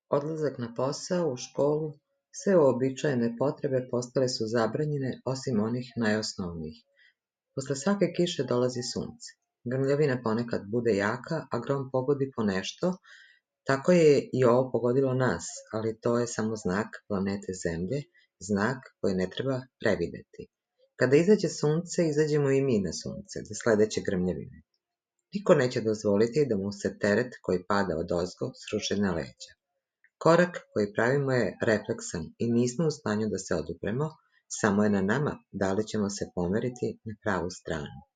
Odlazak na posao, u školu, sve uobičajene potrebe postale su zabranjene osim onih najosnovnijih. Posle svake kiše dolazi sunce. Grmljavina ponekad bude jaka, a grom pogodi po nešto. Tako je i ovo pogodilo nas, ali to je samo znak planete Zemlje, znak koji ne treba prevideti. Kada izađe sunce, izađemo i mi na sunce za sledeće grmljavine. Niko neće dozvoliti da mu se teret koji pada odozgo sruši na leđa. Korak koji pravimo je refleksan i nismo u stanju da se odupremo, samo je na nama da li ćemo se pomeriti na pravu stranu.